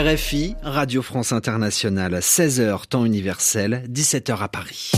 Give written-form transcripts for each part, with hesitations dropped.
RFI, Radio France Internationale, 16h temps universel, 17h à Paris.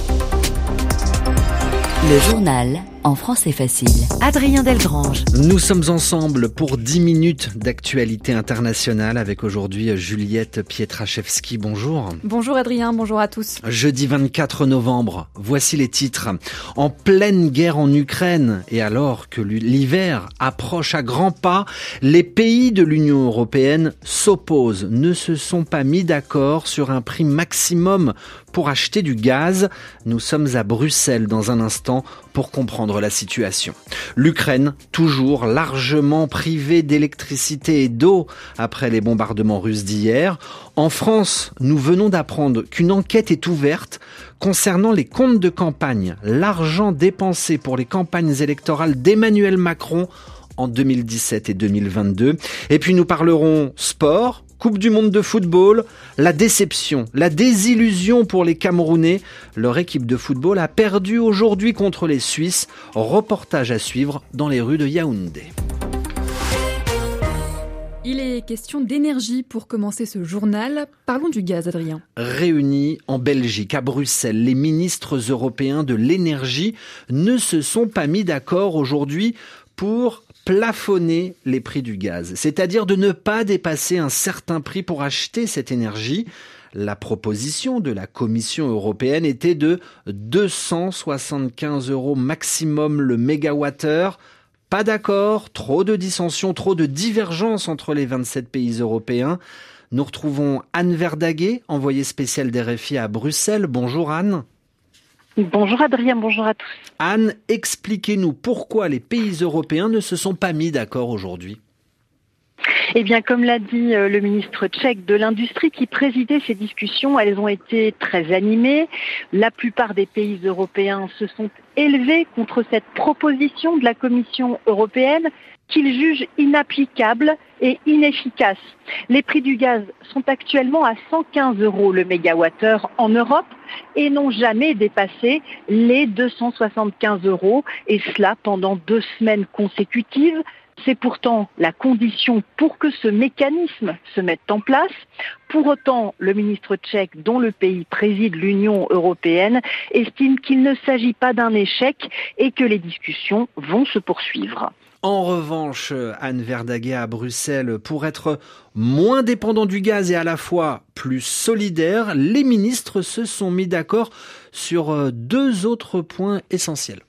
Le journal en français facile. Adrien Delgrange. Nous sommes ensemble pour 10 minutes d'actualité internationale avec aujourd'hui Juliette Pietraszewski. Bonjour. Bonjour Adrien, bonjour à tous. Jeudi 24 novembre, voici les titres. En pleine guerre en Ukraine et alors que l'hiver approche à grands pas, les pays de l'Union européenne s'opposent, ne se sont pas mis d'accord sur un prix maximum pour acheter du gaz. Nous sommes à Bruxelles dans un instant pour comprendre la situation. L'Ukraine, toujours largement privée d'électricité et d'eau après les bombardements russes d'hier. En France, nous venons d'apprendre qu'une enquête est ouverte concernant les comptes de campagne, l'argent dépensé pour les campagnes électorales d'Emmanuel Macron en 2017 et 2022. Et puis nous parlerons sport, Coupe du monde de football, la déception, la désillusion pour les Camerounais. Leur équipe de football a perdu aujourd'hui contre les Suisses. Reportage à suivre dans les rues de Yaoundé. Il est question d'énergie pour commencer ce journal. Parlons du gaz, Adrien. Réunis en Belgique, à Bruxelles, les ministres européens de l'énergie ne se sont pas mis d'accord aujourd'hui pour plafonner les prix du gaz, c'est-à-dire de ne pas dépasser un certain prix pour acheter cette énergie. La proposition de la Commission européenne était de 275 € maximum le mégawattheure. Pas d'accord, trop de dissensions, trop de divergences entre les 27 pays européens. Nous retrouvons Anne Verdaguet, envoyée spéciale d'RFI à Bruxelles. Bonjour Anne. Bonjour Adrien, bonjour à tous. Anne, expliquez-nous pourquoi les pays européens ne se sont pas mis d'accord aujourd'hui. Eh bien, comme l'a dit le ministre tchèque de l'Industrie qui présidait ces discussions, elles ont été très animées. La plupart des pays européens se sont élevés contre cette proposition de la Commission européenne qu'ils jugent inapplicable et inefficace. Les prix du gaz sont actuellement à 115 € le mégawattheure en Europe et n'ont jamais dépassé les 275 € et cela pendant 2 semaines consécutives. C'est pourtant la condition pour que ce mécanisme se mette en place. Pour autant, le ministre tchèque, dont le pays préside l'Union européenne, estime qu'il ne s'agit pas d'un échec et que les discussions vont se poursuivre. En revanche, Anne Verdaguet à Bruxelles, pour être moins dépendant du gaz et à la fois plus solidaire, les ministres se sont mis d'accord sur 2 autres points essentiels.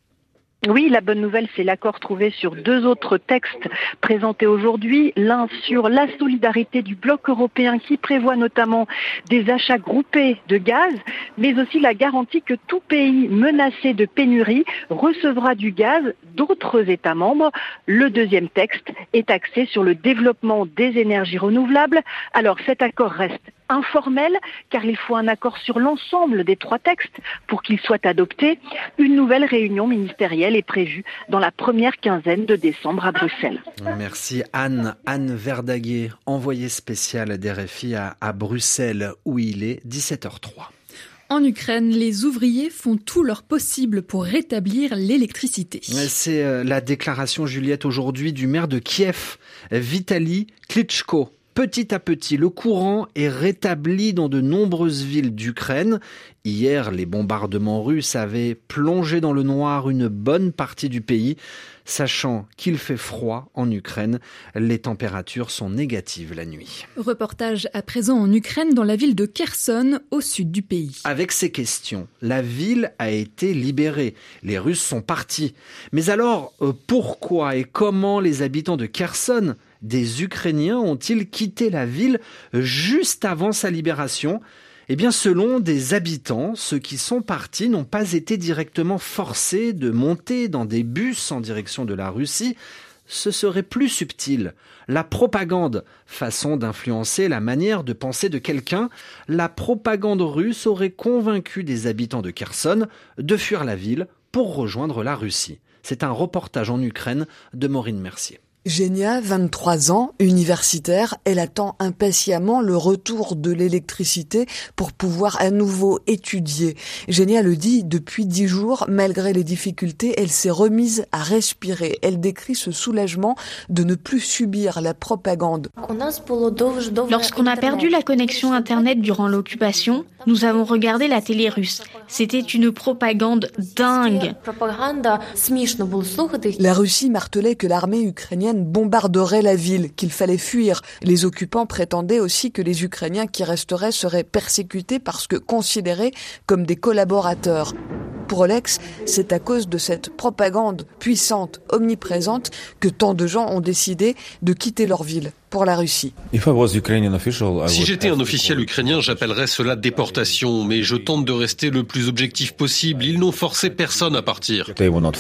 Oui, la bonne nouvelle, c'est l'accord trouvé sur 2 autres textes présentés aujourd'hui. L'un sur la solidarité du bloc européen qui prévoit notamment des achats groupés de gaz, mais aussi la garantie que tout pays menacé de pénurie recevra du gaz d'autres États membres. Le deuxième texte est axé sur le développement des énergies renouvelables. Alors cet accord reste informel, car il faut un accord sur l'ensemble des 3 textes pour qu'ils soient adoptés. Une nouvelle réunion ministérielle est prévue dans la première quinzaine de décembre à Bruxelles. Merci Anne. Anne Verdaguet, envoyée spéciale d'RFI à Bruxelles, où il est 17h03. En Ukraine, les ouvriers font tout leur possible pour rétablir l'électricité. C'est la déclaration, Juliette, aujourd'hui du maire de Kiev, Vitaly Klitschko. Petit à petit, le courant est rétabli dans de nombreuses villes d'Ukraine. Hier, les bombardements russes avaient plongé dans le noir une bonne partie du pays. Sachant qu'il fait froid en Ukraine, les températures sont négatives la nuit. Reportage à présent en Ukraine, dans la ville de Kherson, au sud du pays. Avec ces questions, la ville a été libérée. Les Russes sont partis. Mais alors, pourquoi et comment les habitants de Kherson, des Ukrainiens, ont-ils quitté la ville juste avant sa libération ? Eh bien, selon des habitants, ceux qui sont partis n'ont pas été directement forcés de monter dans des bus en direction de la Russie. Ce serait plus subtil. La propagande, façon d'influencer la manière de penser de quelqu'un, la propagande russe aurait convaincu des habitants de Kherson de fuir la ville pour rejoindre la Russie. C'est un reportage en Ukraine de Maureen Mercier. Genia, 23 ans, universitaire, elle attend impatiemment le retour de l'électricité pour pouvoir à nouveau étudier. Genia le dit, depuis 10 jours, malgré les difficultés, elle s'est remise à respirer. Elle décrit ce soulagement de ne plus subir la propagande. Lorsqu'on a perdu la connexion Internet durant l'occupation, nous avons regardé la télé russe. C'était une propagande dingue. La Russie martelait que l'armée ukrainienne bombarderait la ville, qu'il fallait fuir. Les occupants prétendaient aussi que les Ukrainiens qui resteraient seraient persécutés parce que considérés comme des collaborateurs. Pour Olex, c'est à cause de cette propagande puissante, omniprésente, que tant de gens ont décidé de quitter leur ville pour la Russie. Si j'étais un officiel ukrainien, j'appellerais cela déportation, mais je tente de rester le plus objectif possible. Ils n'ont forcé personne à partir.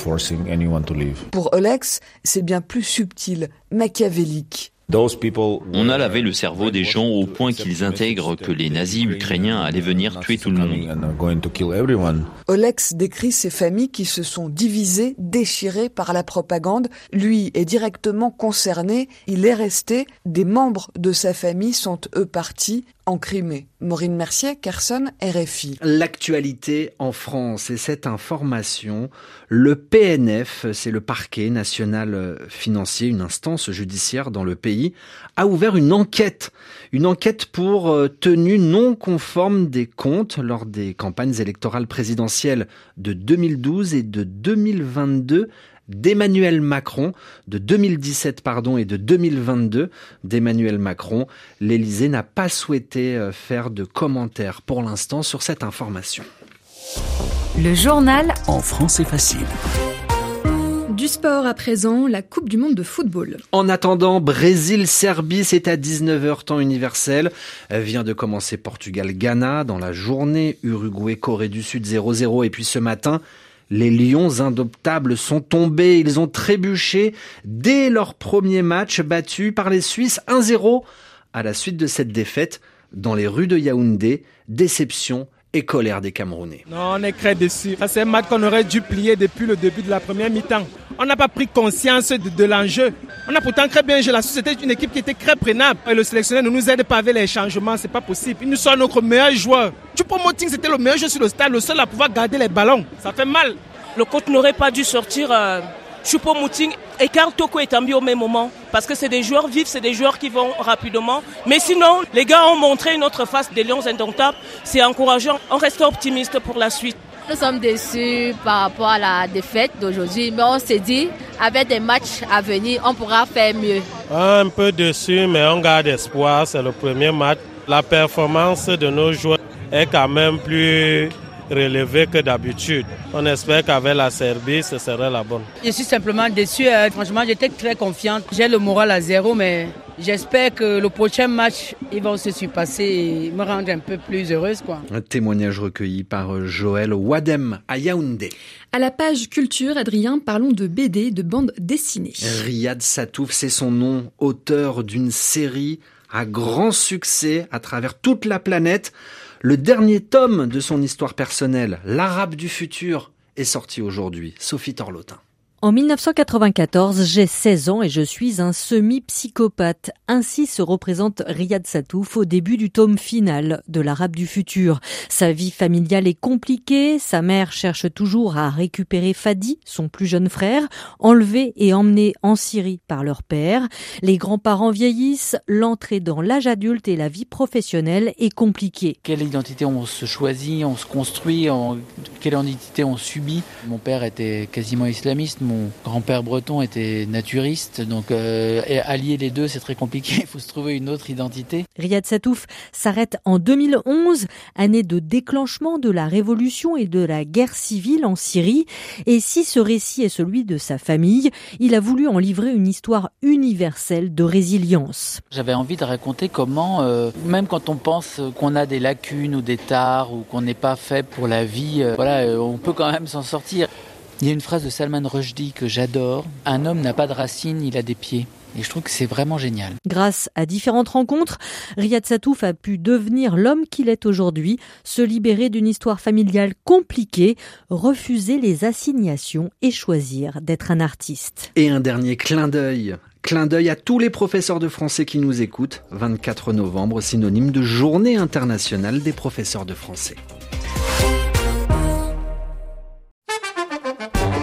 Pour Olex, c'est bien plus subtil, machiavélique. On a lavé le cerveau des gens au point qu'ils intègrent que les nazis ukrainiens allaient venir tuer tout le monde. Olex décrit ces familles qui se sont divisées, déchirées par la propagande. Lui est directement concerné, il est resté. Des membres de sa famille sont eux partis en Crimée. Maureen Mercier, Kherson, RFI. L'actualité en France et cette information, le PNF, c'est le parquet national financier, une instance judiciaire dans le pays, a ouvert une enquête pour tenue non conforme des comptes lors des campagnes électorales présidentielles de 2012 et de 2022 d'Emmanuel Macron, de 2017 et de 2022 d'Emmanuel Macron. L'Élysée n'a pas souhaité faire de commentaires pour l'instant sur cette information. Le journal en français facile. Du sport à présent, la Coupe du Monde de football. En attendant, Brésil-Serbie, c'est à 19h temps universel. Vient de commencer Portugal-Ghana dans la journée. Uruguay-Corée du Sud 0-0. Et puis ce matin, les Lions indomptables sont tombés. Ils ont trébuché dès leur premier match, battus par les Suisses 1-0. À la suite de cette défaite, dans les rues de Yaoundé, déception et colère des Camerounais. Non, on est très déçus. C'est un match qu'on aurait dû plier depuis le début de la première mi-temps. On n'a pas pris conscience de l'enjeu. On a pourtant très bien joué. La Suisse était une équipe qui était très prenable. Et le sélectionneur ne nous aide pas avec les changements, c'est pas possible. Il nous sort notre meilleur joueur. Choupo-Moting, c'était le meilleur joueur sur le stade, le seul à pouvoir garder les ballons. Ça fait mal. Le coach n'aurait pas dû sortir Choupo-Moting et Karl Toko Ekambi au même moment. Parce que c'est des joueurs vifs, c'est des joueurs qui vont rapidement. Mais sinon, les gars ont montré une autre face des Lions indomptables. C'est encourageant. On reste optimiste pour la suite. Nous sommes déçus par rapport à la défaite d'aujourd'hui. Mais on s'est dit, avec des matchs à venir, on pourra faire mieux. Un peu déçu, mais on garde espoir. C'est le premier match. La performance de nos joueurs est quand même plus relevé que d'habitude. On espère qu'avec la Serbie, ce serait la bonne. Je suis simplement déçu. Franchement, j'étais très confiante. J'ai le moral à zéro, mais j'espère que le prochain match, ils vont se surpasser et me rendre un peu plus heureuse, quoi. Un témoignage recueilli par Joël Wadem à Yaoundé. À la page culture, Adrien, parlons de BD, de bande dessinée. Riyad Satouf, c'est son nom, auteur d'une série à grand succès à travers toute la planète. Le dernier tome de son histoire personnelle, L'Arabe du futur, est sorti aujourd'hui. Sophie Torlotin. En 1994, j'ai 16 ans et je suis un semi-psychopathe. Ainsi se représente Riyad Satouf au début du tome final de L'Arabe du futur. Sa vie familiale est compliquée, sa mère cherche toujours à récupérer Fadi, son plus jeune frère, enlevé et emmené en Syrie par leur père. Les grands-parents vieillissent, l'entrée dans l'âge adulte et la vie professionnelle est compliquée. Quelle identité on se choisit, on se construit, quelle identité on subit. Mon père était quasiment islamiste. Mon grand-père breton était naturiste, donc allier les deux, c'est très compliqué. Il faut se trouver une autre identité. Riyad Satouf s'arrête en 2011, année de déclenchement de la révolution et de la guerre civile en Syrie. Et si ce récit est celui de sa famille, il a voulu en livrer une histoire universelle de résilience. J'avais envie de raconter comment, même quand on pense qu'on a des lacunes ou des tares ou qu'on n'est pas fait pour la vie, on peut quand même s'en sortir. Il y a une phrase de Salman Rushdie que j'adore. Un homme n'a pas de racines, il a des pieds. Et je trouve que c'est vraiment génial. Grâce à différentes rencontres, Riyad Satouf a pu devenir l'homme qu'il est aujourd'hui, se libérer d'une histoire familiale compliquée, refuser les assignations et choisir d'être un artiste. Et un dernier clin d'œil. Clin d'œil à tous les professeurs de français qui nous écoutent. 24 novembre, synonyme de Journée internationale des professeurs de français.